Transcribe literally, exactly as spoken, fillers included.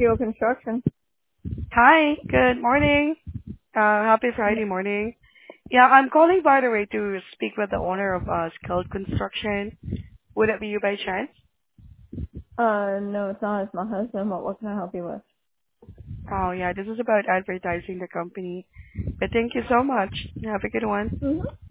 Steel Construction. Hi, good morning. Uh, happy Friday morning. Yeah, I'm calling by the way to speak with the owner of uh, Skilled Construction. Would it be you by chance? Uh, no, it's not. It's my husband. But what can I help you with? Oh, yeah, this is about advertising the company. But thank you so much. Have a good one. Mm-hmm.